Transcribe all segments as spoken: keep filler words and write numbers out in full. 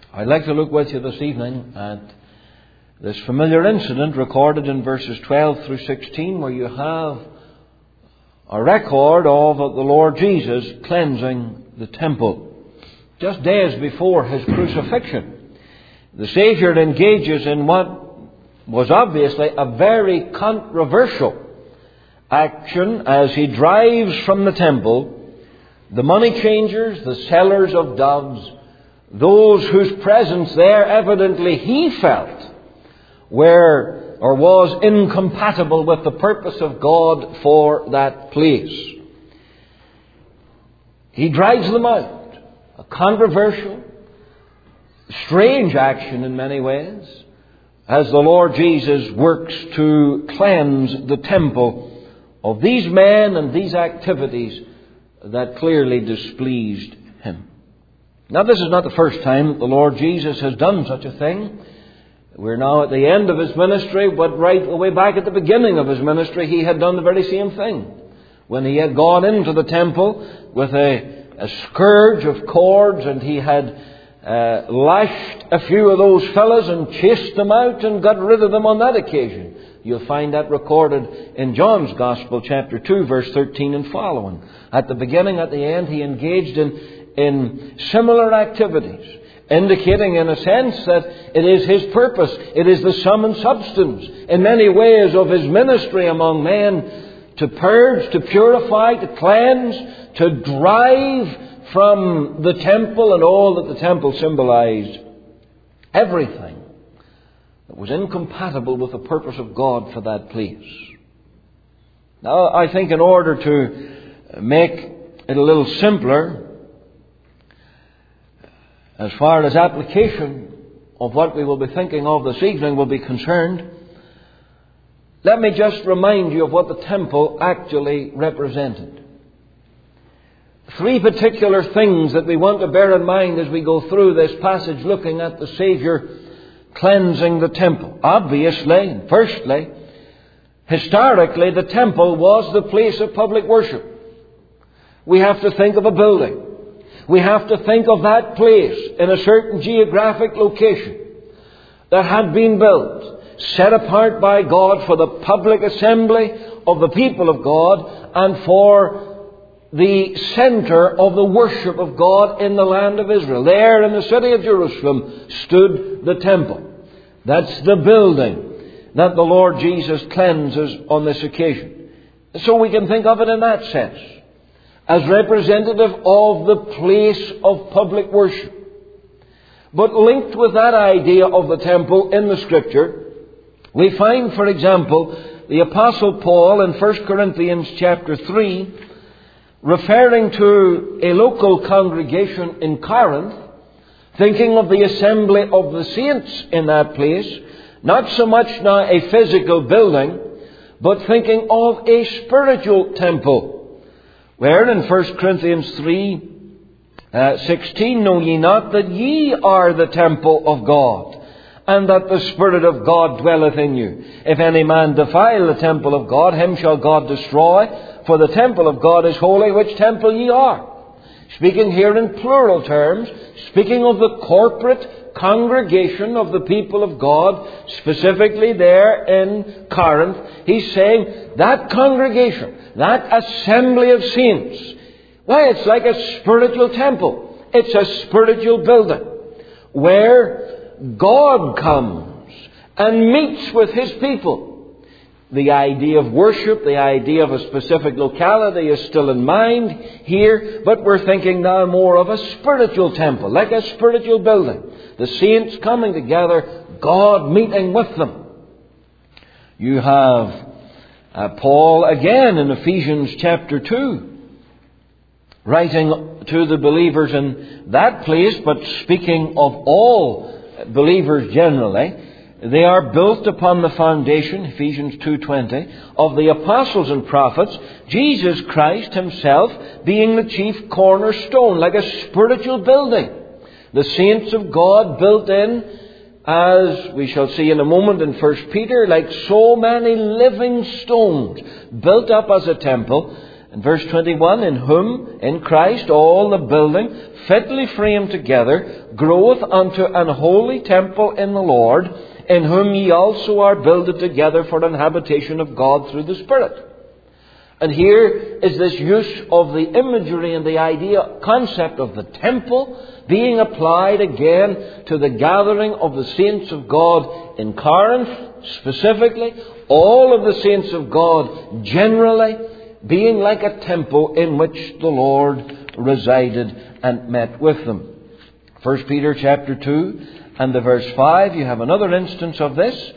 I'd like to look with you this evening at this familiar incident recorded in verses twelve through sixteen, where you have a record of the Lord Jesus cleansing the temple. Just days before His crucifixion, the Saviour engages in what was obviously a very controversial action as He drives from the temple the money changers, the sellers of doves, those whose presence there evidently He felt were or was incompatible with the purpose of God for that place. He drives them out. A controversial, strange action in many ways, as the Lord Jesus works to cleanse the temple of these men and these activities that clearly displeased Him. Now, this is not the first time that the Lord Jesus has done such a thing. We're now at the end of His ministry, but right way back at the beginning of His ministry, He had done the very same thing. When He had gone into the temple with a, a scourge of cords, and He had uh, lashed a few of those fellows and chased them out and got rid of them on that occasion. You'll find that recorded in John's Gospel, chapter two, verse thirteen and following. At the beginning, at the end, He engaged in in similar activities, indicating in a sense that it is His purpose, it is the sum and substance in many ways of His ministry among men to purge, to purify, to cleanse, to drive from the temple and all that the temple symbolized, everything that was incompatible with the purpose of God for that place. Now, I think in order to make it a little simpler, as far as application of what we will be thinking of this evening will be concerned, let me just remind you of what the temple actually represented. Three particular things that we want to bear in mind as we go through this passage looking at the Saviour cleansing the temple. Obviously, and firstly, historically, the temple was the place of public worship. We have to think of a building. We have to think of that place in a certain geographic location that had been built, set apart by God for the public assembly of the people of God and for the center of the worship of God in the land of Israel. There in the city of Jerusalem stood the temple. That's the building that the Lord Jesus cleanses on this occasion. So we can think of it in that sense, as representative of the place of public worship. But linked with that idea of the temple in the Scripture, we find, for example, the Apostle Paul in First Corinthians chapter three, referring to a local congregation in Corinth, thinking of the assembly of the saints in that place, not so much now a physical building, but thinking of a spiritual temple, where in First Corinthians three sixteen, know ye not that ye are the temple of God, and that the Spirit of God dwelleth in you? If any man defile the temple of God, him shall God destroy, for the temple of God is holy, which temple ye are. Speaking here in plural terms, speaking of the corporate congregation of the people of God, specifically there in Corinth, he's saying that congregation, that assembly of saints, why, it's like a spiritual temple. It's a spiritual building where God comes and meets with His people. The idea of worship, the idea of a specific locality is still in mind here, but we're thinking now more of a spiritual temple, like a spiritual building. The saints coming together, God meeting with them. You have uh, Paul again in Ephesians chapter two, writing to the believers in that place, but speaking of all believers generally. They are built upon the foundation, Ephesians two twenty, of the apostles and prophets, Jesus Christ Himself being the chief cornerstone, like a spiritual building. The saints of God built in, as we shall see in a moment in First Peter, like so many living stones, built up as a temple, In verse twenty-one, in whom, in Christ, all the building, fitly framed together, groweth unto an holy temple in the Lord, in whom ye also are builded together for an habitation of God through the Spirit. And here is this use of the imagery and the idea, concept of the temple being applied again to the gathering of the saints of God in Corinth, specifically, all of the saints of God generally, being like a temple in which the Lord resided and met with them. First Peter chapter two and the verse five, you have another instance of this.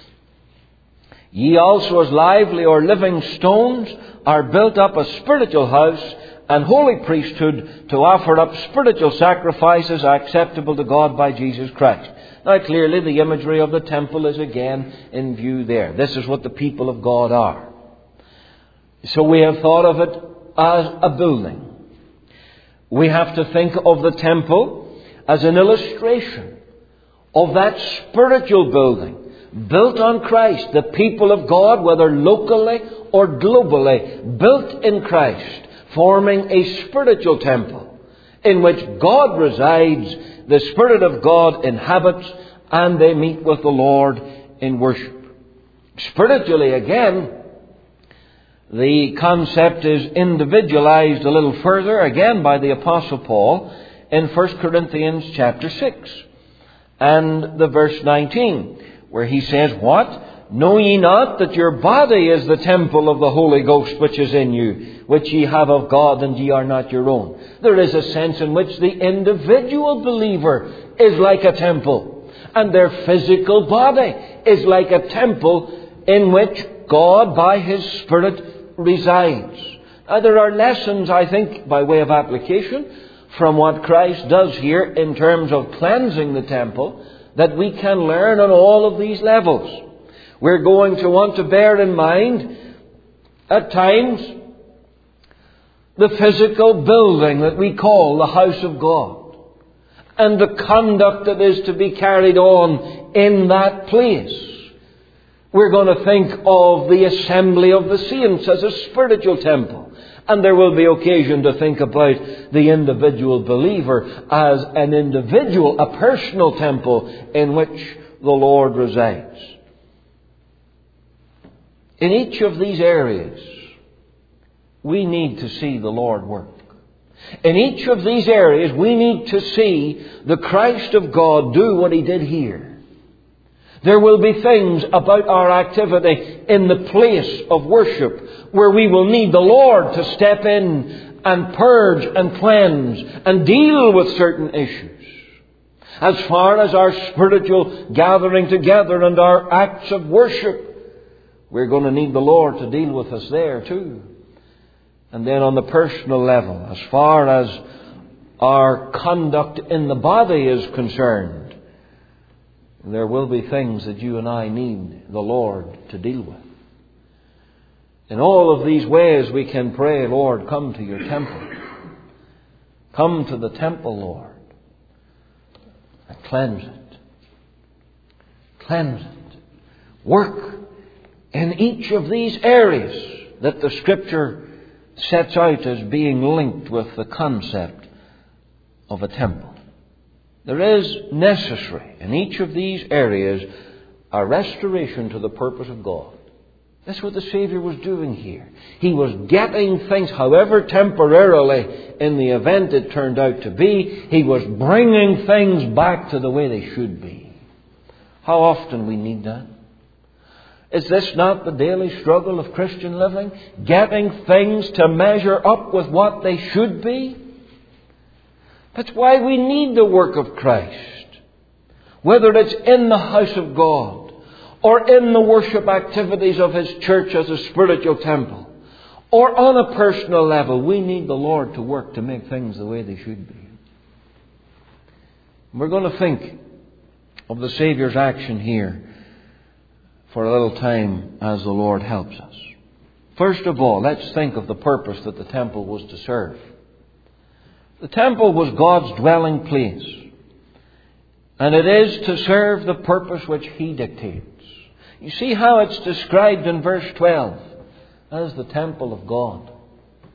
Ye also as lively or living stones are built up a spiritual house and holy priesthood to offer up spiritual sacrifices acceptable to God by Jesus Christ. Now clearly the imagery of the temple is again in view there. This is what the people of God are. So we have thought of it as a building. We have to think of the temple as an illustration of that spiritual building built on Christ, the people of God, whether locally or globally, built in Christ, forming a spiritual temple in which God resides, the Spirit of God inhabits, and they meet with the Lord in worship. Spiritually, again, the concept is individualized a little further, again by the Apostle Paul, in First Corinthians chapter six and the verse nineteen, where he says, what? Know ye not that your body is the temple of the Holy Ghost which is in you, which ye have of God, and ye are not your own? There is a sense in which the individual believer is like a temple, and their physical body is like a temple in which God, by His Spirit, resides. Now, there are lessons, I think, by way of application from what Christ does here in terms of cleansing the temple that we can learn on all of these levels. We're going to want to bear in mind at times the physical building that we call the house of God and the conduct that is to be carried on in that place. We're going to think of the assembly of the saints as a spiritual temple. And there will be occasion to think about the individual believer as an individual, a personal temple in which the Lord resides. In each of these areas, we need to see the Lord work. In each of these areas, we need to see the Christ of God do what He did here. There will be things about our activity in the place of worship where we will need the Lord to step in and purge and cleanse and deal with certain issues. As far as our spiritual gathering together and our acts of worship, we're going to need the Lord to deal with us there too. And then on the personal level, as far as our conduct in the body is concerned, there will be things that you and I need the Lord to deal with. In all of these ways we can pray, Lord, come to your temple. Come to the temple, Lord, and cleanse it. Cleanse it. Work in each of these areas that the Scripture sets out as being linked with the concept of a temple. There is necessary in each of these areas a restoration to the purpose of God. That's what the Savior was doing here. He was getting things, however temporarily in the event it turned out to be, He was bringing things back to the way they should be. How often we need that? Is this not the daily struggle of Christian living? Getting things to measure up with what they should be? That's why we need the work of Christ. Whether it's in the house of God or in the worship activities of His church as a spiritual temple or on a personal level, we need the Lord to work to make things the way they should be. We're going to think of the Saviour's action here for a little time as the Lord helps us. First of all, let's think of the purpose that the temple was to serve. The temple was God's dwelling place, and it is to serve the purpose which He dictates. You see how it's described in verse twelve as the temple of God.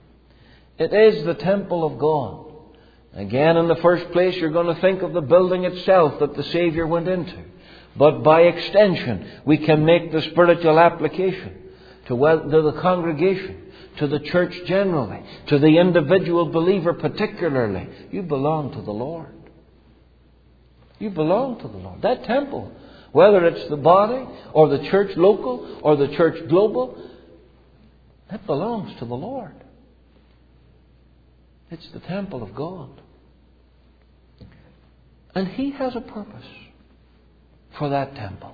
It is the temple of God. Again, in the first place, you're going to think of the building itself that the Saviour went into. But by extension, we can make the spiritual application to, well, to the congregation, to the church generally, to the individual believer particularly. You belong to the Lord. You belong to the Lord. That temple, whether it's the body or the church local or the church global, that belongs to the Lord. It's the temple of God. And He has a purpose for that temple.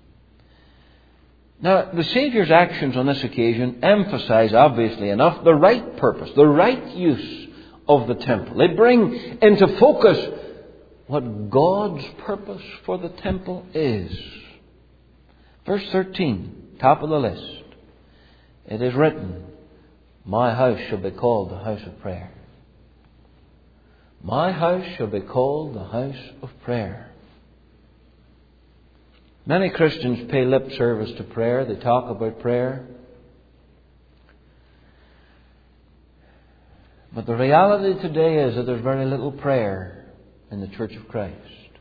Now, the Saviour's actions on this occasion emphasize, obviously enough, the right purpose, the right use of the temple. They bring into focus what God's purpose for the temple is. Verse thirteen, top of the list. It is written, "My house shall be called the house of prayer." My house shall be called the house of prayer. Many Christians pay lip service to prayer. They talk about prayer. But the reality today is that there's very little prayer in the Church of Christ.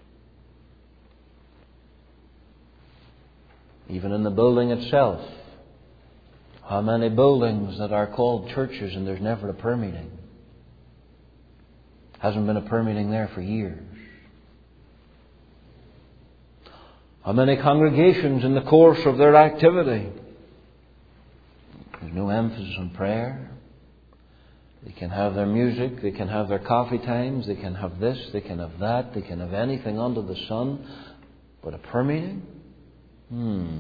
Even in the building itself. How many buildings that are called churches and there's never a prayer meeting? Hasn't been a prayer meeting there for years. How many congregations in the course of their activity, there's no emphasis on prayer. They can have their music, they can have their coffee times, they can have this, they can have that, they can have anything under the sun. But a prayer meeting? Hmm.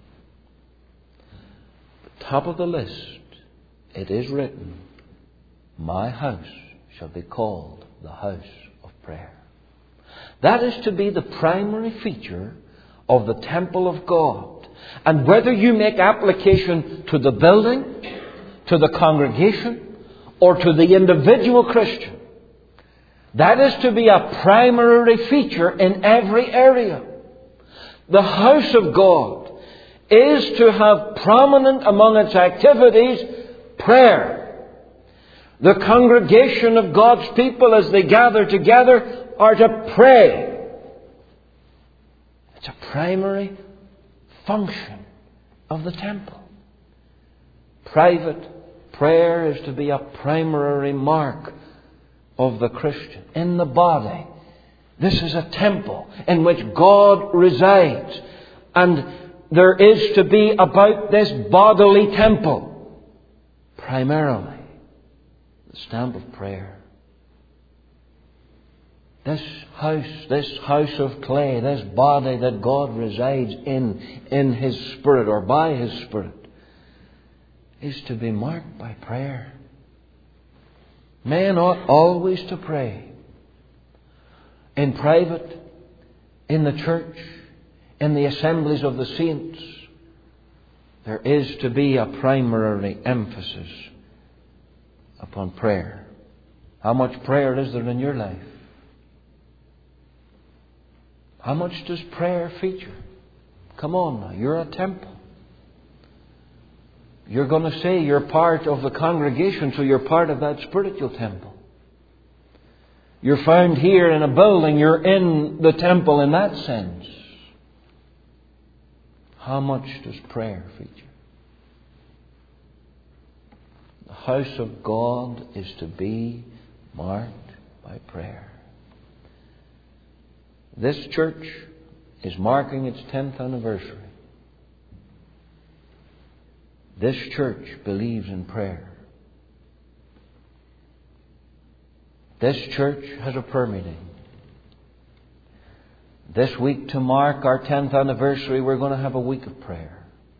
Top of the list, it is written, "My house shall be called the house of prayer." That is to be the primary feature of the temple of God. And whether you make application to the building, to the congregation, or to the individual Christian, that is to be a primary feature in every area. The house of God is to have prominent among its activities prayer. The congregation of God's people, as they gather together, are to pray. It's a primary function of the temple. Private prayer is to be a primary mark of the Christian in the body. This is a temple in which God resides. And there is to be about this bodily temple primarily the stamp of prayer. This house, this house of clay, this body that God resides in, in His Spirit or by His Spirit, is to be marked by prayer. Men ought always to pray. In private, in the church, in the assemblies of the saints, there is to be a primary emphasis upon prayer. How much prayer is there in your life? How much does prayer feature? Come on now, you're a temple. You're going to say you're part of the congregation, so you're part of that spiritual temple. You're found here in a building, you're in the temple in that sense. How much does prayer feature? The house of God is to be marked by prayer. This church is marking its tenth anniversary. This church believes in prayer. This church has a prayer meeting. This week, to mark our tenth anniversary, we're going to have a week of prayer.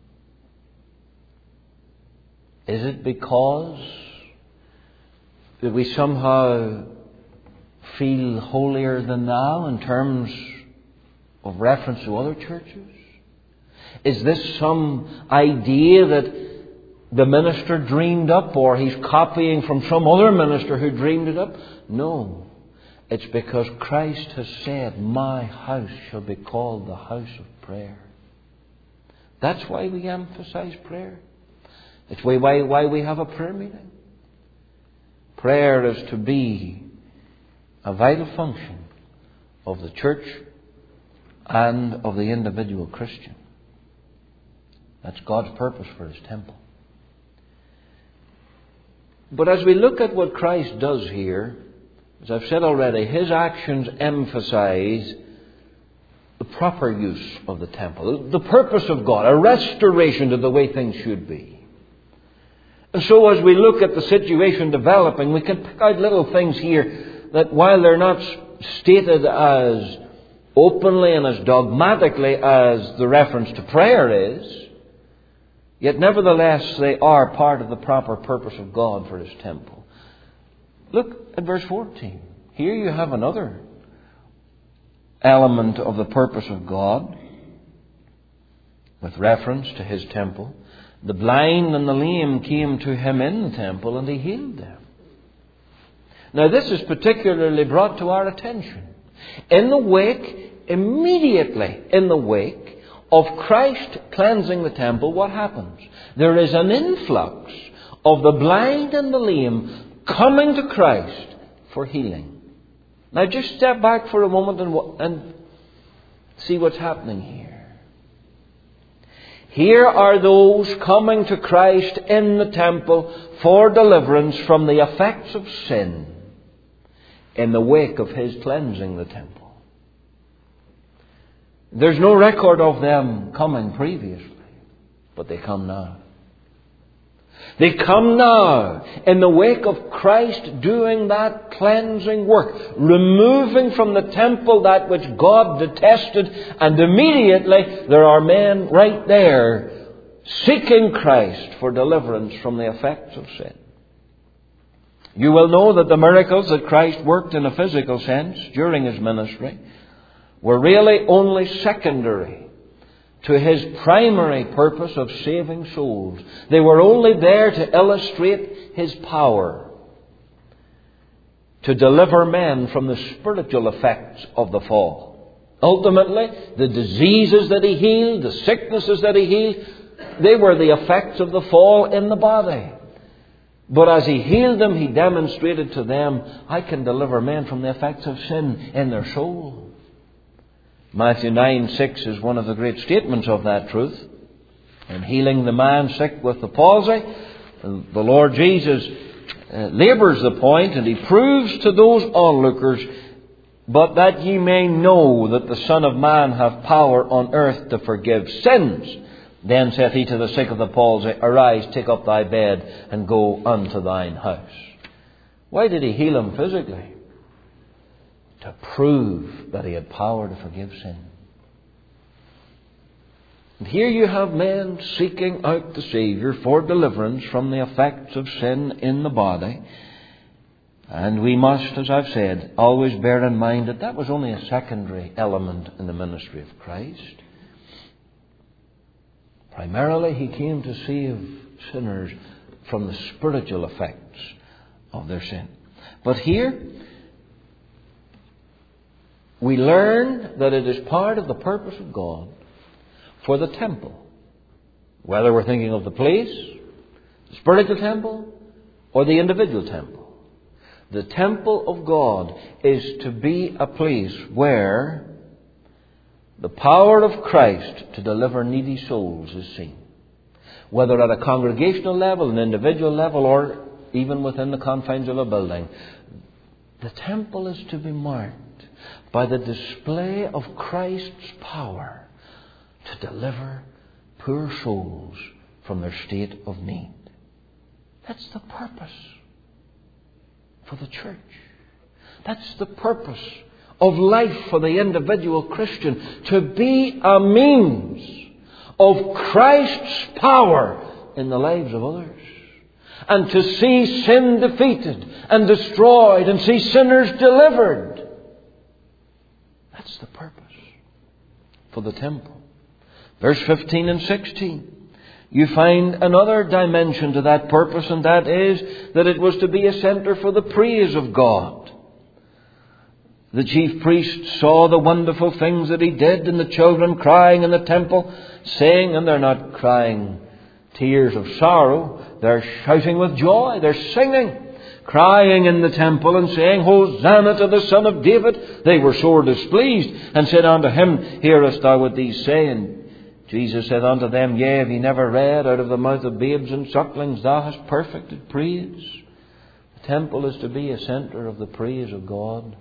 Is it because that we somehow feel holier than thou in terms of reference to other churches? Is this some idea that the minister dreamed up, or he's copying from some other minister who dreamed it up? No. It's because Christ has said, "My house shall be called the house of prayer." That's why we emphasize prayer. It's why, why we have a prayer meeting. prayer is to be a vital function of the church and of the individual Christian. That's God's purpose for His temple. But as we look at what Christ does here, as I've said already, His actions emphasize the proper use of the temple, the purpose of God, a restoration to the way things should be. And so as we look at the situation developing, we can pick out little things here that, while they're not stated as openly and as dogmatically as the reference to prayer is, yet nevertheless they are part of the proper purpose of God for His temple. Look at verse fourteen. Here you have another element of the purpose of God with reference to His temple. The blind and the lame came to Him in the temple, and He healed them. Now this is particularly brought to our attention. In the wake, immediately in the wake of Christ cleansing the temple, what happens? There is an influx of the blind and the lame coming to Christ for healing. Now just step back for a moment and, and see what's happening here. Here are those coming to Christ in the temple for deliverance from the effects of sin in the wake of His cleansing the temple. There's no record of them coming previously, but they come now. They come now in the wake of Christ doing that cleansing work, removing from the temple that which God detested, and immediately there are men right there seeking Christ for deliverance from the effects of sin. You will know that the miracles that Christ worked in a physical sense during His ministry were really only secondary to His primary purpose of saving souls. They were only there to illustrate His power to deliver men from the spiritual effects of the fall. Ultimately, the diseases that He healed, the sicknesses that He healed, they were the effects of the fall in the body. But as He healed them, He demonstrated to them, I can deliver men from the effects of sin in their soul. Matthew nine six is one of the great statements of that truth. In healing the man sick with the palsy, the Lord Jesus uh, labours the point, and He proves to those onlookers, but that ye may know that the Son of Man hath power on earth to forgive sins. Then saith He to the sick of the palsy, Arise, take up thy bed, and go unto thine house. Why did He heal him physically? To prove that He had power to forgive sin. And here you have men seeking out the Saviour for deliverance from the effects of sin in the body. And we must, as I've said, always bear in mind that that was only a secondary element in the ministry of Christ. Primarily, He came to save sinners from the spiritual effects of their sin. But here, we learn that it is part of the purpose of God for the temple, whether we're thinking of the place, the spiritual temple, or the individual temple. The temple of God is to be a place where the power of Christ to deliver needy souls is seen, whether at a congregational level, an individual level, or even within the confines of a building. The temple is to be marked by the display of Christ's power to deliver poor souls from their state of need. That's the purpose for the church. That's the purpose of life for the individual Christian, to be a means of Christ's power in the lives of others, and to see sin defeated and destroyed, and see sinners delivered. That's the purpose for the temple. Verse fifteen and sixteen. You find another dimension to that purpose, and that is that it was to be a center for the praise of God. The chief priest saw the wonderful things that He did, and the children crying in the temple, saying, and they're not crying tears of sorrow, they're shouting with joy, they're singing, crying in the temple and saying, Hosanna to the Son of David, they were sore displeased, and said unto him, Hearest thou what these say? And Jesus said unto them, Yea, have ye never read, out of the mouth of babes and sucklings thou hast perfected praise? The temple is to be a centre of the praise of God.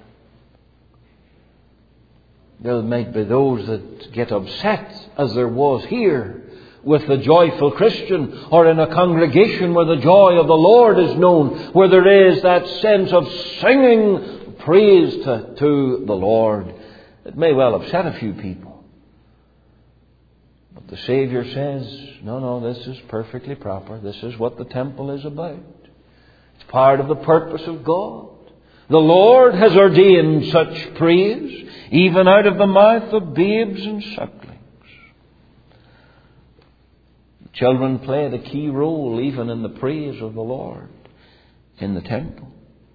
There might be those that get upset, as there was here, with the joyful Christian, or in a congregation where the joy of the Lord is known, where there is that sense of singing praise to, to the Lord. It may well upset a few people. But the Saviour says, no, no, this is perfectly proper. This is what the temple is about. It's part of the purpose of God. The Lord has ordained such praise, even out of the mouth of babes and sucklings. Children play the key role even in the praise of the Lord in the temple.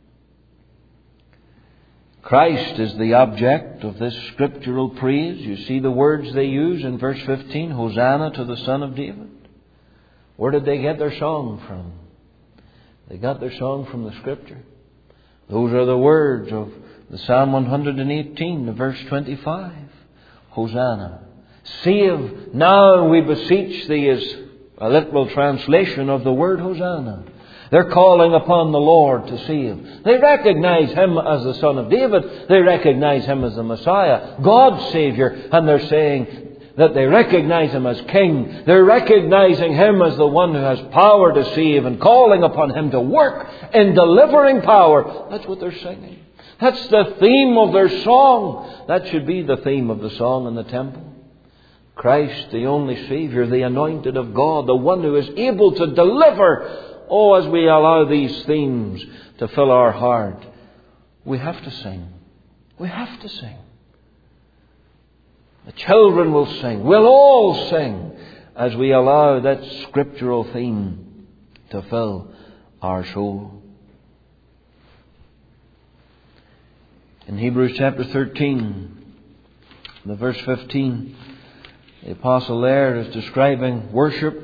Christ is the object of this scriptural praise. You see the words they use in verse fifteen, Hosanna to the Son of David. Where did they get their song from? They got their song from the Scripture. Those are the words of the Psalm one hundred eighteen, the verse twenty-five. Hosanna. Save now, we beseech thee, is a literal translation of the word Hosanna. They're calling upon the Lord to save. They recognize Him as the Son of David. They recognize Him as the Messiah, God's Saviour. And they're saying that they recognize Him as King. They're recognizing Him as the one who has power to save, and calling upon Him to work in delivering power. That's what they're singing. That's the theme of their song. That should be the theme of the song in the temple. Christ, the only Saviour, the anointed of God, the one who is able to deliver. Oh, as we allow these themes to fill our heart, we have to sing. We have to sing. The children will sing. We'll all sing as we allow that scriptural theme to fill our soul. In Hebrews chapter thirteen, the verse fifteen, the apostle there is describing worship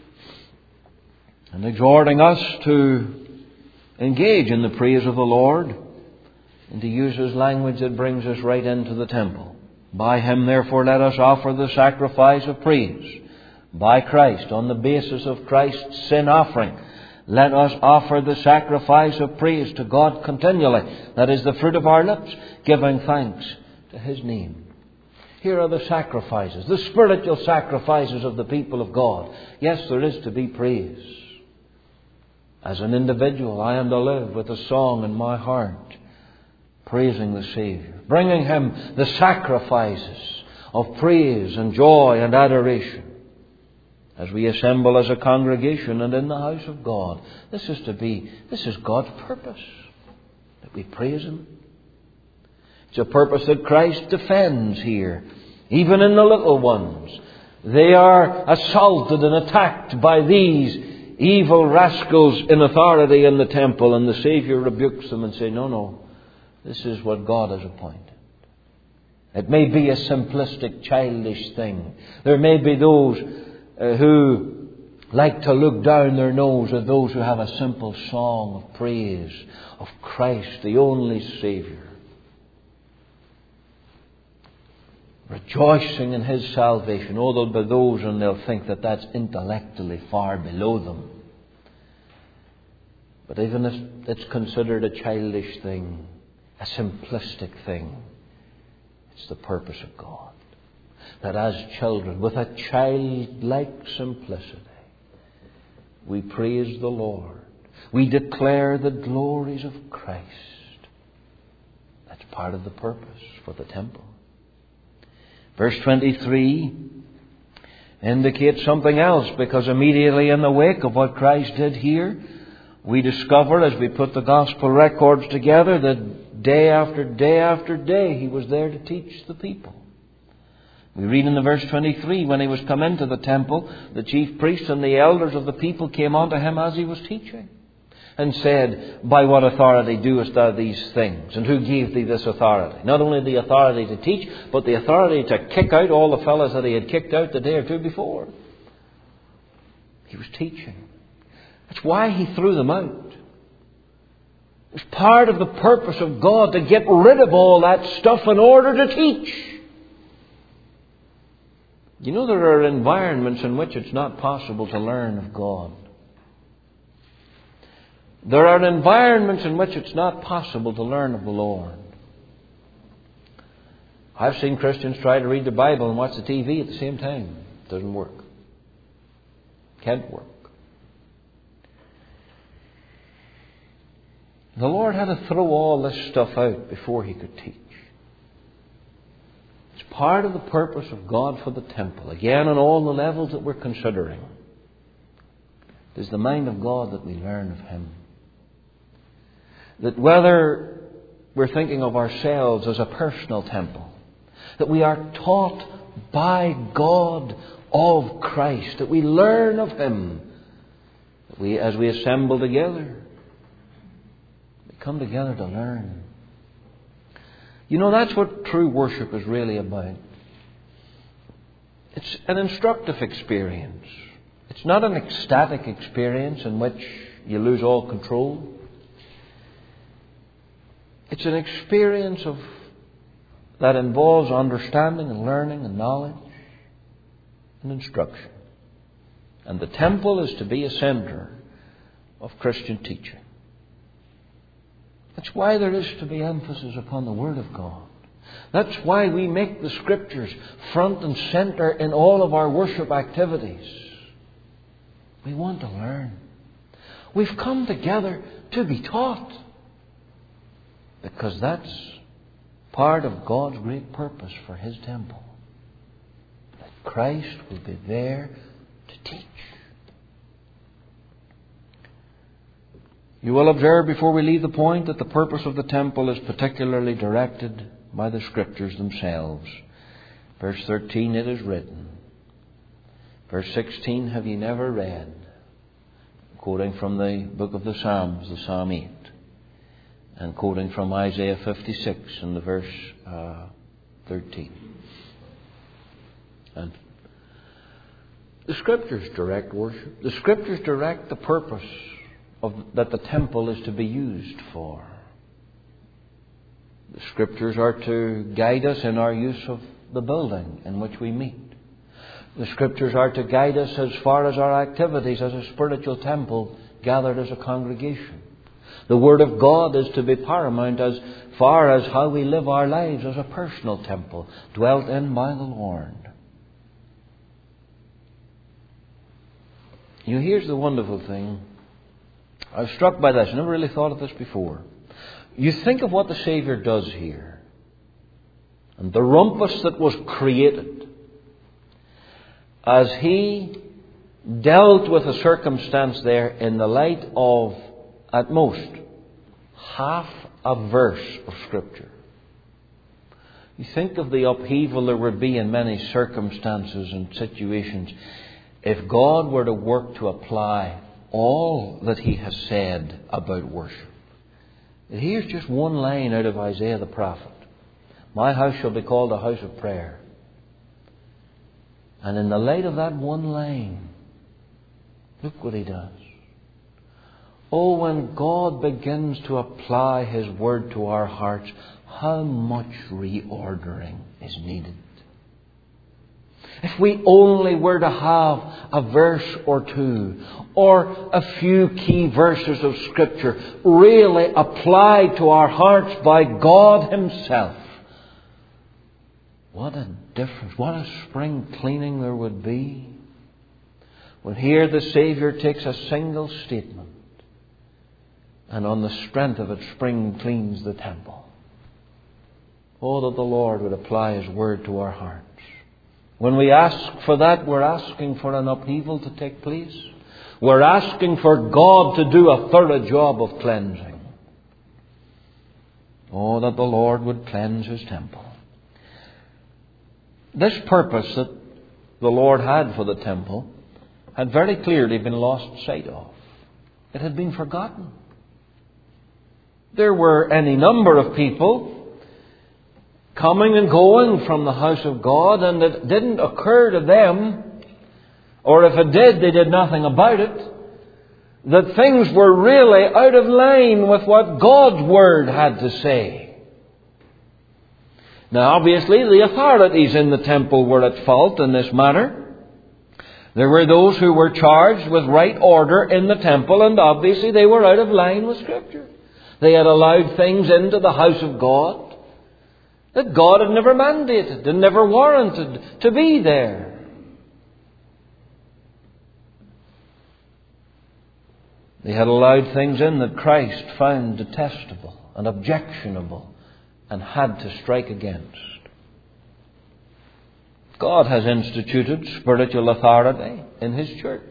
and exhorting us to engage in the praise of the Lord, and to use His language that brings us right into the temple. By Him, therefore, let us offer the sacrifice of praise. By Christ, on the basis of Christ's sin offering, let us offer the sacrifice of praise to God continually. That is the fruit of our lips, giving thanks to His name. Here are the sacrifices, the spiritual sacrifices of the people of God. Yes, there is to be praise. As an individual, I am to live with a song in my heart, praising the Saviour, bringing Him the sacrifices of praise and joy and adoration. As we assemble as a congregation and in the house of God, this is to be, this is God's purpose, that we praise Him. It's a purpose that Christ defends here, even in the little ones. They are assaulted and attacked by these evil rascals in authority in the temple, and the Saviour rebukes them and says, no, no, this is what God has appointed. It may be a simplistic, childish thing. There may be those uh, who like to look down their nose at those who have a simple song of praise of Christ, the only Saviour, rejoicing in His salvation. Oh, there'll be those, and they'll think that that's intellectually far below them. But even if it's considered a childish thing, a simplistic thing, it's the purpose of God. That as children, with a childlike simplicity, we praise the Lord. We declare the glories of Christ. That's part of the purpose for the temple. Verse twenty-three indicates something else, because immediately in the wake of what Christ did here, we discover, as we put the gospel records together, that day after day after day He was there to teach the people. We read in the verse twenty-three, when He was come into the temple, the chief priests and the elders of the people came unto Him as He was teaching, and said, By what authority doest thou these things? And who gave thee this authority? Not only the authority to teach, but the authority to kick out all the fellows that He had kicked out the day or two before. He was teaching. That's why He threw them out. It's part of the purpose of God to get rid of all that stuff in order to teach. You know, there are environments in which it's not possible to learn of God. There are environments in which it's not possible to learn of the Lord. I've seen Christians try to read the Bible and watch the T V at the same time. It doesn't work. Can't work. The Lord had to throw all this stuff out before He could teach. It's part of the purpose of God for the temple. Again, on all the levels that we're considering. It is the mind of God that we learn of Him. That whether we're thinking of ourselves as a personal temple, that we are taught by God of Christ, that we learn of Him, that we, as we assemble together, we come together to learn. You know, that's what true worship is really about. It's an instructive experience. It's not an ecstatic experience in which you lose all control. It's an experience of that involves understanding and learning and knowledge and instruction. And the temple is to be a centre of Christian teaching. That's why there is to be emphasis upon the Word of God. That's why we make the Scriptures front and centre in all of our worship activities. We want to learn. We've come together to be taught. Because that's part of God's great purpose for His temple. That Christ will be there to teach. You will observe before we leave the point that the purpose of the temple is particularly directed by the Scriptures themselves. Verse thirteen, it is written. Verse sixteen, have ye never read? Quoting from the book of the Psalms, the Psalm eight. And quoting from Isaiah fifty-six in the verse uh, thirteen. And the Scriptures direct worship. The Scriptures direct the purpose of, that the temple is to be used for. The Scriptures are to guide us in our use of the building in which we meet. The Scriptures are to guide us as far as our activities as a spiritual temple gathered as a congregation. The Word of God is to be paramount as far as how we live our lives as a personal temple, dwelt in by the Lord. You know, here's the wonderful thing. I was struck by this. I never really thought of this before. You think of what the Saviour does here. And the rumpus that was created as He dealt with a circumstance there in the light of, at most, half a verse of Scripture. You think of the upheaval there would be in many circumstances and situations if God were to work to apply all that He has said about worship. Here's just one line out of Isaiah the prophet. My house shall be called a house of prayer. And in the light of that one line, look what He does. Oh, when God begins to apply His Word to our hearts, how much reordering is needed. If we only were to have a verse or two, or a few key verses of Scripture really applied to our hearts by God Himself, what a difference, what a spring cleaning there would be. When here the Saviour takes a single statement, and on the strength of it spring cleans the temple. Oh, that the Lord would apply His Word to our hearts. When we ask for that, we're asking for an upheaval to take place. We're asking for God to do a thorough job of cleansing. Oh, that the Lord would cleanse His temple. This purpose that the Lord had for the temple had very clearly been lost sight of. It had been forgotten. There were any number of people coming and going from the house of God, and it didn't occur to them, or if it did, they did nothing about it, that things were really out of line with what God's Word had to say. Now, obviously, the authorities in the temple were at fault in this matter. There were those who were charged with right order in the temple, and obviously they were out of line with Scripture. They had allowed things into the house of God that God had never mandated and never warranted to be there. They had allowed things in that Christ found detestable and objectionable and had to strike against. God has instituted spiritual authority in His church.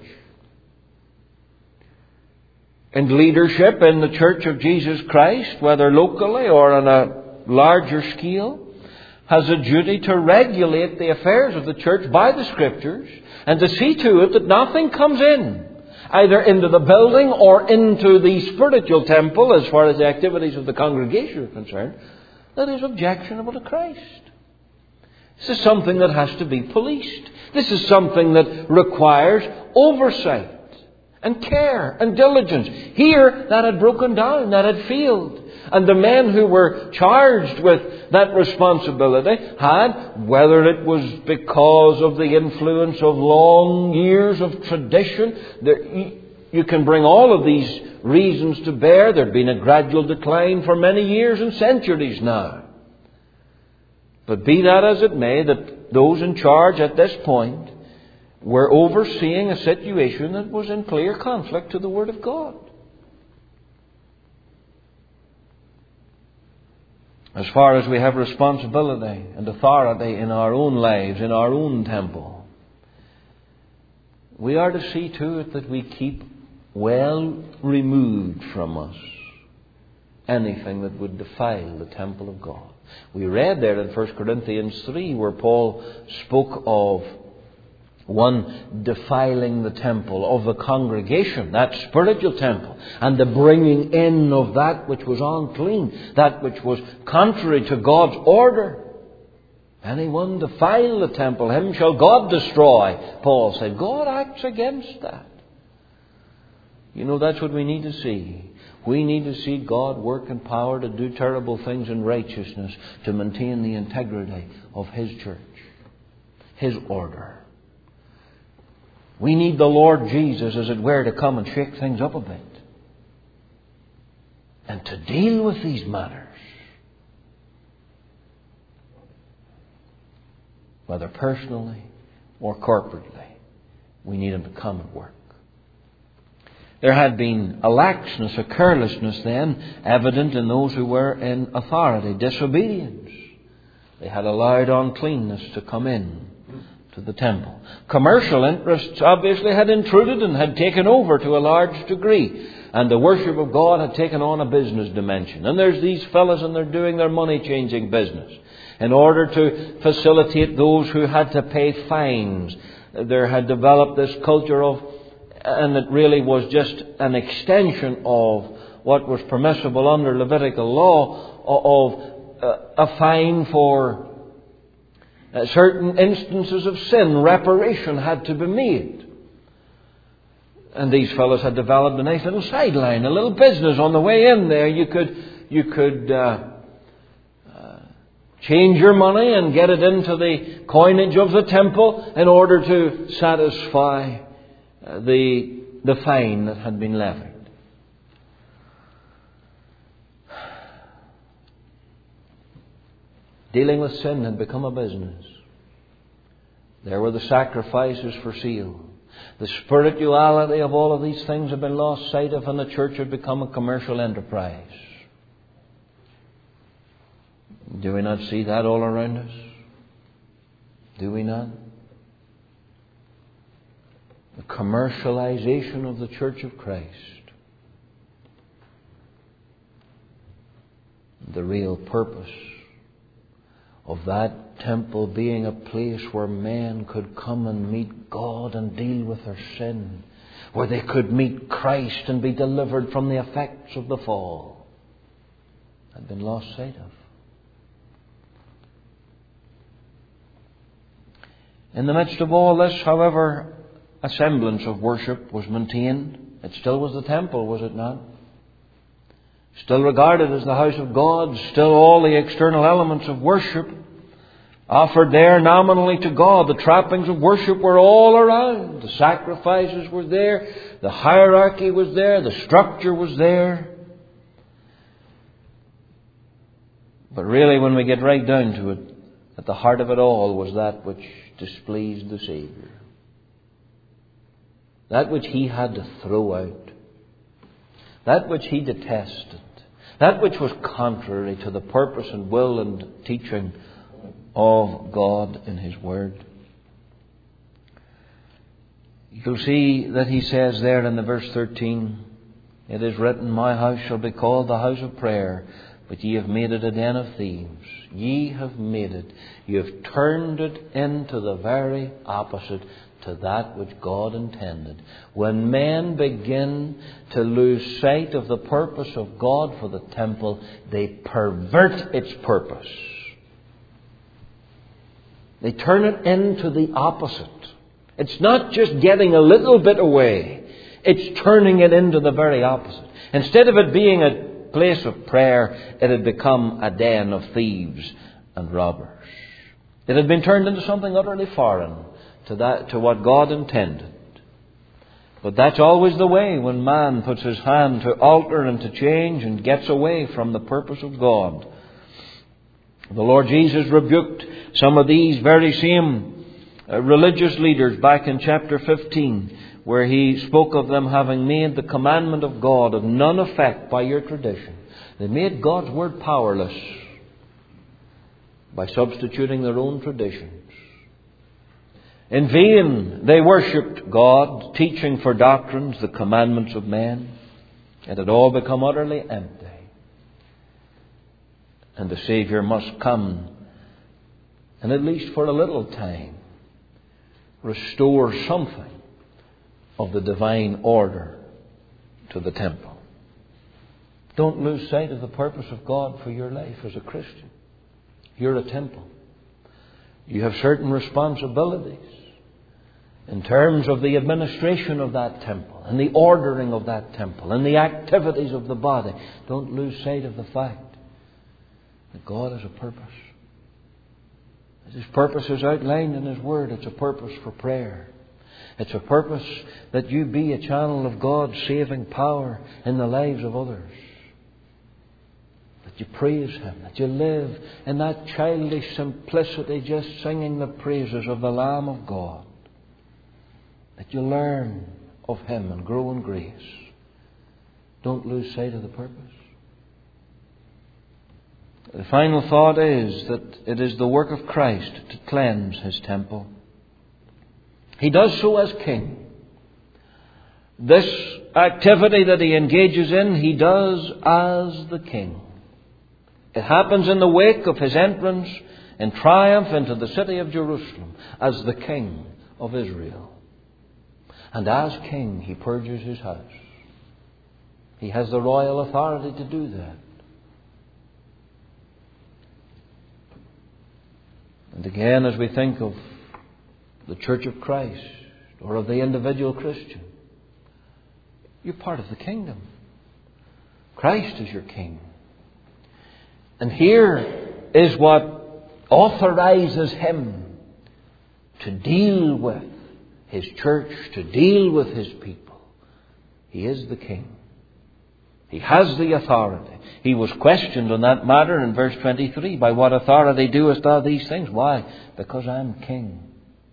And leadership in the Church of Jesus Christ, whether locally or on a larger scale, has a duty to regulate the affairs of the church by the Scriptures and to see to it that nothing comes in, either into the building or into the spiritual temple, as far as the activities of the congregation are concerned, that is objectionable to Christ. This is something that has to be policed. This is something that requires oversight and care and diligence. Here, that had broken down, that had failed. And the men who were charged with that responsibility had, whether it was because of the influence of long years of tradition, there, you can bring all of these reasons to bear. There had been a gradual decline for many years and centuries now. But be that as it may, that those in charge at this point were overseeing a situation that was in clear conflict to the Word of God. As far as we have responsibility and authority in our own lives, in our own temple, we are to see to it that we keep well removed from us anything that would defile the temple of God. We read there in First Corinthians three where Paul spoke of one defiling the temple of the congregation, that spiritual temple, and the bringing in of that which was unclean, that which was contrary to God's order. Anyone defile the temple, him shall God destroy, Paul said. God acts against that. You know, that's what we need to see. We need to see God work in power to do terrible things in righteousness to maintain the integrity of His church, His order. We need the Lord Jesus, as it were, to come and shake things up a bit and to deal with these matters, whether personally or corporately. We need Him to come and work. There had been a laxness, a carelessness then, evident in those who were in authority, disobedience. They had allowed uncleanness to come in to the temple. Commercial interests obviously had intruded and had taken over to a large degree. And the worship of God had taken on a business dimension. And there's these fellows and they're doing their money-changing business. In order to facilitate those who had to pay fines, there had developed this culture of, and it really was just an extension of what was permissible under Levitical law, of a fine for certain instances of sin. Reparation had to be made. And these fellows had developed a nice little sideline, a little business on the way in there. You could, you could uh, uh, change your money and get it into the coinage of the temple in order to satisfy uh, the the fine that had been levied. Dealing with sin had become a business. There were the sacrifices for sale. The spirituality of all of these things had been lost sight of, and the church had become a commercial enterprise. Do we not see that all around us? Do we not? The commercialization of the Church of Christ. The real purpose of that temple being a place where men could come and meet God and deal with their sin, where they could meet Christ and be delivered from the effects of the fall, had been lost sight of. In the midst of all this, however, a semblance of worship was maintained. It still was the temple, was it not? Still regarded as the house of God, still all the external elements of worship offered there nominally to God. The trappings of worship were all around. The sacrifices were there. The hierarchy was there. The structure was there. But really, when we get right down to it, at the heart of it all was that which displeased the Saviour. That which He had to throw out. That which He detested. That which was contrary to the purpose and will and teaching of God in His Word. You'll see that He says there in the verse thirteen, "It is written, My house shall be called the house of prayer, but ye have made it a den of thieves." Ye have made it. You have turned it into the very opposite to that which God intended. When men begin to lose sight of the purpose of God for the temple, they pervert its purpose. They turn it into the opposite. It's not just getting a little bit away. It's turning it into the very opposite. Instead of it being a place of prayer, it had become a den of thieves and robbers. It had been turned into something utterly foreign to that, to what God intended. But that's always the way when man puts his hand to alter and to change and gets away from the purpose of God. The Lord Jesus rebuked some of these very same uh, religious leaders back in chapter fifteen, where He spoke of them having made the commandment of God of none effect by your tradition. They made God's word powerless by substituting their own traditions. In vain they worshipped God, teaching for doctrines the commandments of men. It had all become utterly empty. And the Saviour must come, and at least for a little time, restore something of the divine order to the temple. Don't lose sight of the purpose of God for your life as a Christian. You're a temple. You have certain responsibilities in terms of the administration of that temple and the ordering of that temple and the activities of the body. Don't lose sight of the fact that God has a purpose. His purpose is outlined in His Word. It's a purpose for prayer. It's a purpose that you be a channel of God's saving power in the lives of others. That you praise Him. That you live in that childish simplicity, just singing the praises of the Lamb of God. That you learn of Him and grow in grace. Don't lose sight of the purpose. The final thought is that it is the work of Christ to cleanse His temple. He does so as King. This activity that He engages in, He does as the King. It happens in the wake of His entrance in triumph into the city of Jerusalem as the King of Israel. And as King, He purges His house. He has the royal authority to do that. And again, as we think of the Church of Christ or of the individual Christian, you're part of the kingdom. Christ is your King. And here is what authorizes Him to deal with His church, to deal with His people. He is the King. He has the authority. He was questioned on that matter in verse twenty-three. By what authority doest thou these things? Why? Because I'm King.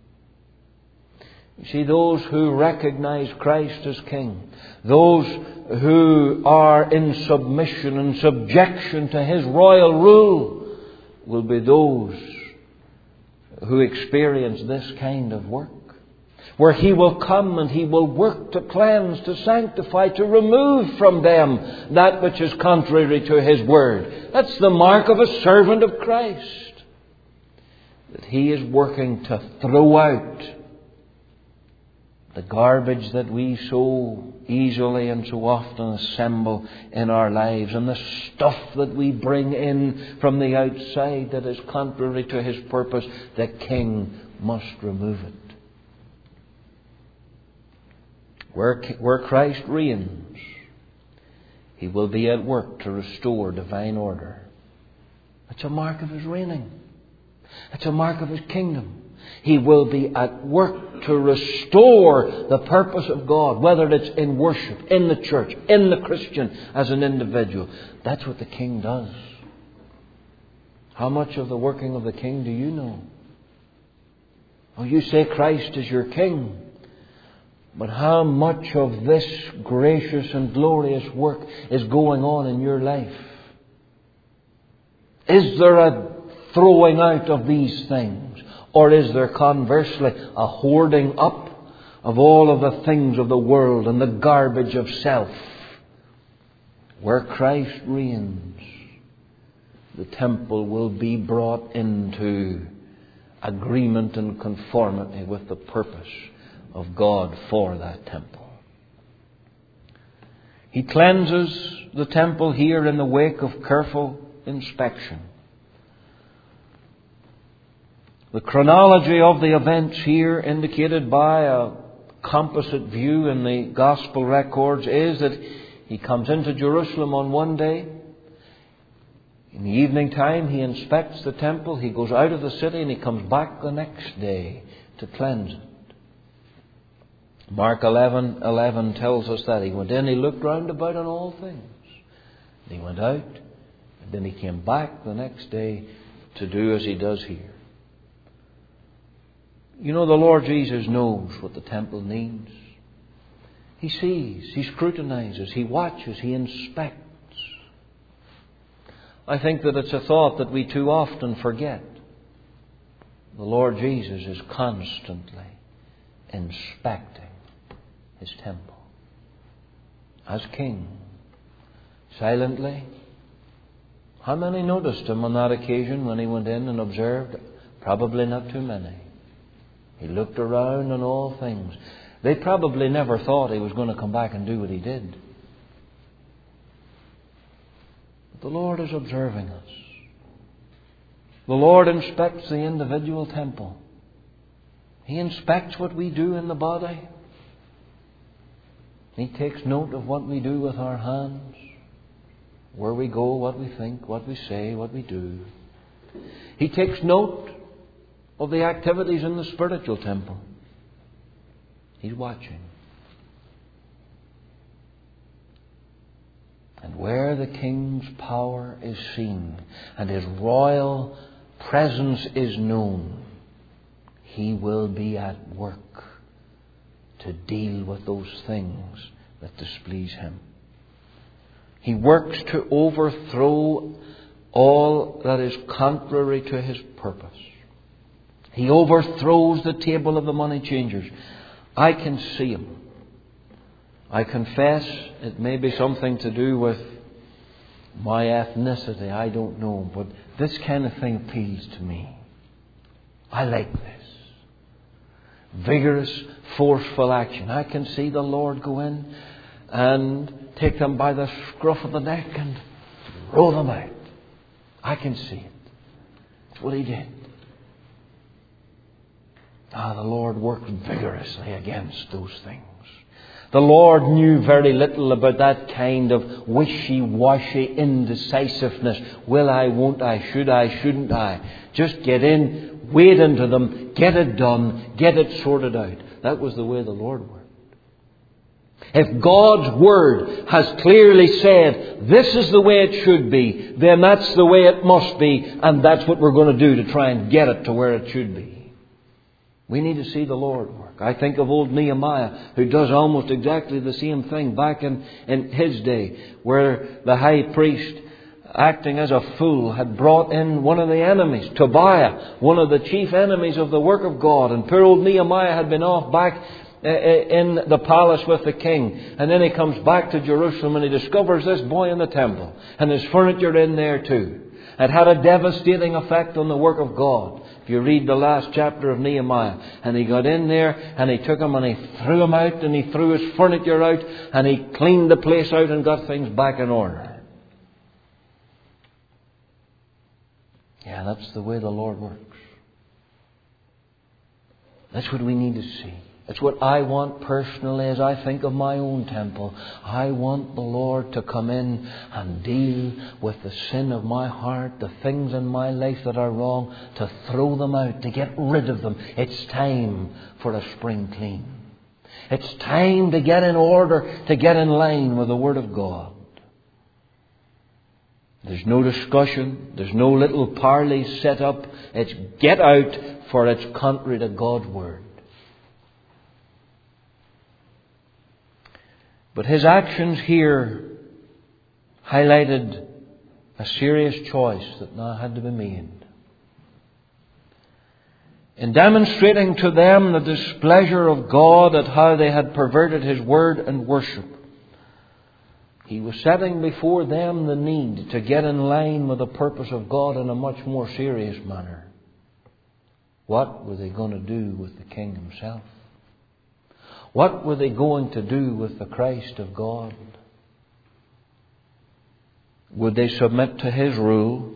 You see, those who recognize Christ as King, those who are in submission and subjection to His royal rule, will be those who experience this kind of work, where He will come and He will work to cleanse, to sanctify, to remove from them that which is contrary to His word. That's the mark of a servant of Christ, that he is working to throw out the garbage that we so easily and so often assemble in our lives, and the stuff that we bring in from the outside that is contrary to His purpose. The King must remove it. Where, where Christ reigns, He will be at work to restore divine order. It's a mark of His reigning. It's a mark of His kingdom. He will be at work to restore the purpose of God, whether it's in worship, in the church, in the Christian as an individual. That's what the King does. How much of the working of the King do you know? Oh, you say Christ is your King. But how much of this gracious and glorious work is going on in your life? Is there a throwing out of these things? Or is there conversely a hoarding up of all of the things of the world and the garbage of self? Where Christ reigns, the temple will be brought into agreement and conformity with the purpose of God for that temple. He cleanses the temple here in the wake of careful inspection. The chronology of the events here indicated by a composite view in the Gospel records is that He comes into Jerusalem on one day. In the evening time He inspects the temple. He goes out of the city and He comes back the next day to cleanse it. Mark eleven eleven tells us that He went in, He looked round about on all things. He went out, and then He came back the next day to do as He does here. You know, the Lord Jesus knows what the temple needs. He sees, He scrutinizes, He watches, He inspects. I think that it's a thought that we too often forget. The Lord Jesus is constantly inspecting His temple. As King, silently. How many noticed Him on that occasion when He went in and observed? Probably not too many. He looked around on all things. They probably never thought He was going to come back and do what He did. But the Lord is observing us. The Lord inspects the individual temple. He inspects what we do in the body. He takes note of what we do with our hands, where we go, what we think, what we say, what we do. He takes note of the activities in the spiritual temple. He's watching. And where the King's power is seen and His royal presence is known, He will be at work to deal with those things that displease Him. He works to overthrow all that is contrary to His purpose. He overthrows the table of the money changers. I can see Him. I confess it may be something to do with my ethnicity. I don't know. But this kind of thing appeals to me. I like this. Vigorous, forceful action. I can see the Lord go in and take them by the scruff of the neck and roll them out. I can see it. It's what He did. Ah, the Lord worked vigorously against those things. The Lord knew very little about that kind of wishy-washy indecisiveness. Will I, won't I, should I, shouldn't I? Just get in, wade into them, get it done, get it sorted out. That was the way the Lord worked. If God's Word has clearly said, this is the way it should be, then that's the way it must be, and that's what we're going to do to try and get it to where it should be. We need to see the Lord work. I think of old Nehemiah, who does almost exactly the same thing back in, in his day, where the high priest, acting as a fool, had brought in one of the enemies, Tobiah, one of the chief enemies of the work of God. And poor old Nehemiah had been off back in the palace with the king. And then he comes back to Jerusalem and he discovers this boy in the temple. And there's furniture in there too. It had a devastating effect on the work of God. If you read the last chapter of Nehemiah, and he got in there and he took him and he threw him out and he threw his furniture out and he cleaned the place out and got things back in order. Yeah, that's the way the Lord works. That's what we need to see. It's what I want personally as I think of my own temple. I want the Lord to come in and deal with the sin of my heart, the things in my life that are wrong, to throw them out, to get rid of them. It's time for a spring clean. It's time to get in order, to get in line with the Word of God. There's no discussion. There's no little parley set up. It's get out, for it's contrary to God's Word. But his actions here highlighted a serious choice that now had to be made. In demonstrating to them the displeasure of God at how they had perverted His Word and worship, He was setting before them the need to get in line with the purpose of God in a much more serious manner. What were they going to do with the King Himself? What were they going to do with the Christ of God? Would they submit to His rule?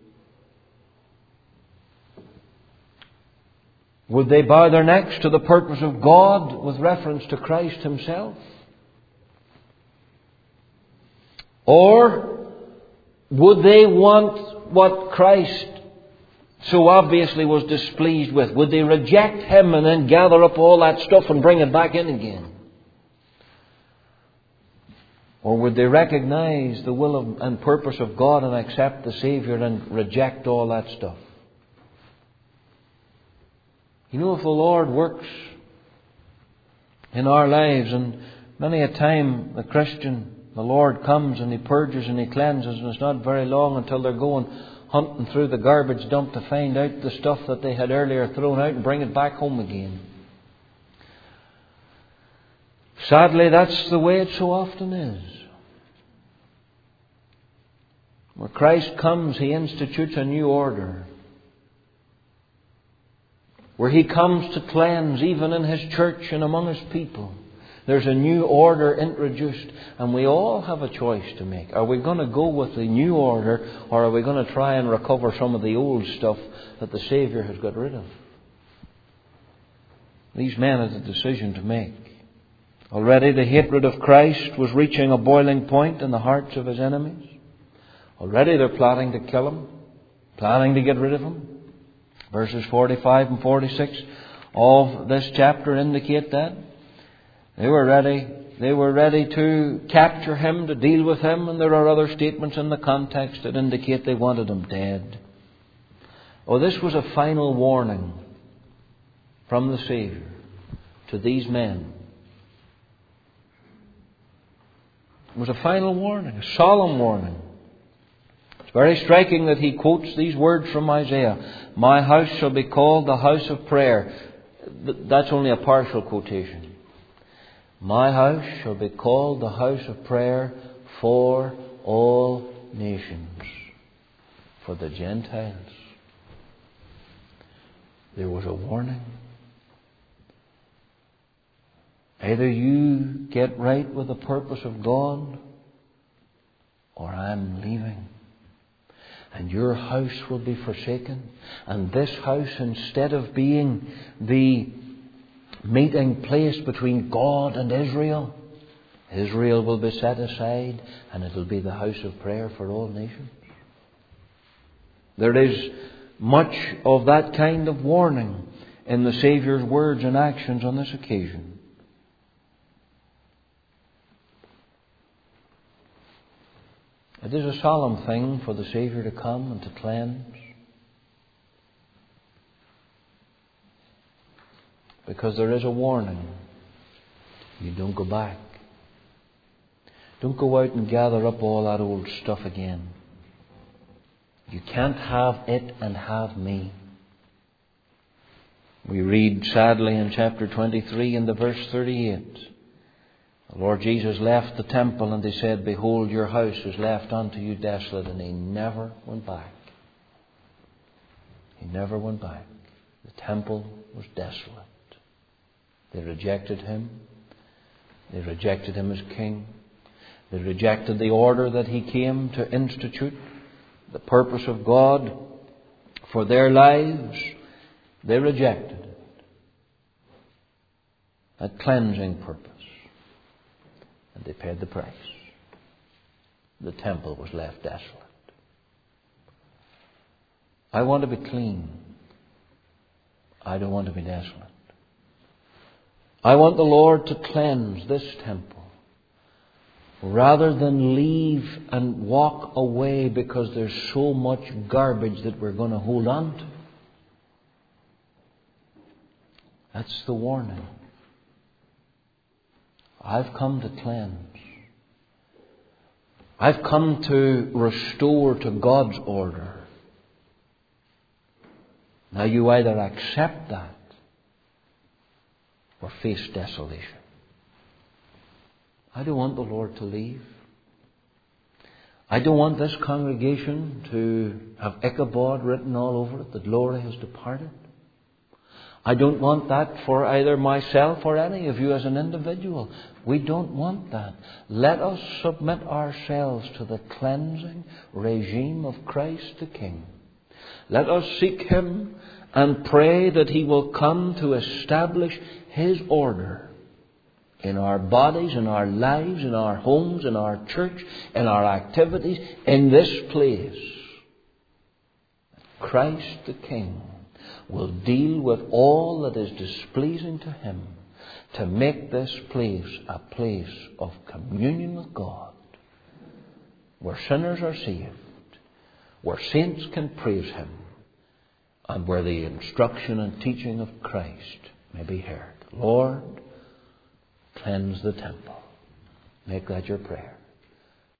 Would they bow their necks to the purpose of God with reference to Christ Himself? Or would they want what Christ so obviously was displeased with? Would they reject Him and then gather up all that stuff and bring it back in again? Or would they recognize the will of, and purpose of God and accept the Saviour and reject all that stuff? You know, if the Lord works in our lives, and many a time the Christian, the Lord comes and He purges and He cleanses, and it's not very long until they're going hunting through the garbage dump to find out the stuff that they had earlier thrown out and bring it back home again. Sadly, that's the way it so often is. Where Christ comes, He institutes a new order. Where He comes to cleanse, even in His church and among His people, there's a new order introduced, and we all have a choice to make. Are we going to go with the new order, or are we going to try and recover some of the old stuff that the Saviour has got rid of? These men had a decision to make. Already the hatred of Christ was reaching a boiling point in the hearts of His enemies. Already they're plotting to kill Him, planning to get rid of Him. Verses forty-five and forty-six of this chapter indicate that. They were ready. They were ready to capture Him, to deal with Him, and there are other statements in the context that indicate they wanted Him dead. Oh, this was a final warning from the Saviour to these men. It was a final warning, a solemn warning. It's very striking that He quotes these words from Isaiah. My house shall be called the house of prayer. That's only a partial quotation. My house shall be called the house of prayer for all nations, for the Gentiles. There was a warning. Either you get right with the purpose of God, or I'm leaving. And your house will be forsaken. And this house, instead of being the meeting place between God and Israel, Israel will be set aside, and it will be the house of prayer for all nations. There is much of that kind of warning in the Saviour's words and actions on this occasion. It is a solemn thing for the Saviour to come and to cleanse, because there is a warning. You don't go back. Don't go out and gather up all that old stuff again. You can't have it and have me. We read sadly in chapter twenty-three in the verse thirty-eight. The Lord Jesus left the temple and He said, behold, your house is left unto you desolate. And He never went back. He never went back. The temple was desolate. They rejected Him. They rejected Him as King. They rejected the order that He came to institute, the purpose of God for their lives. They rejected it. a cleansing purpose. And they paid the price. The temple was left desolate. I want to be clean. I don't want to be desolate. I want the Lord to cleanse this temple rather than leave and walk away because there's so much garbage that we're going to hold on to. That's the warning. I've come to cleanse. I've come to restore to God's order. Now you either accept that or face desolation. I don't want the Lord to leave. I don't want this congregation to have Ichabod written all over it, that glory has departed. I don't want that for either myself or any of you as an individual. We don't want that. Let us submit ourselves to the cleansing regime of Christ the King. Let us seek Him and pray that He will come to establish His order in our bodies, in our lives, in our homes, in our church, in our activities, in this place. Christ the King will deal with all that is displeasing to Him to make this place a place of communion with God, where sinners are saved, where saints can praise Him, and where the instruction and teaching of Christ may be heard. Lord, cleanse the temple. Make that your prayer.